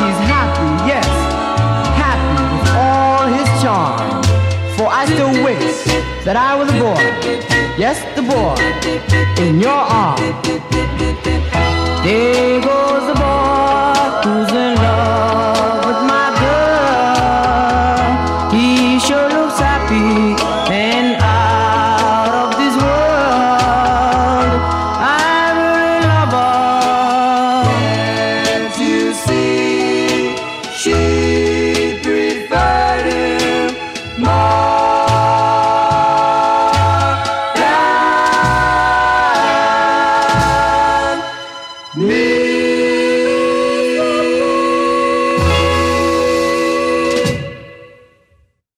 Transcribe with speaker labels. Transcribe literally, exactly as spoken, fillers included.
Speaker 1: he's happy, yes, happy with all his charm. For I still wish that I was a boy, yes, the boy, in your arms. They go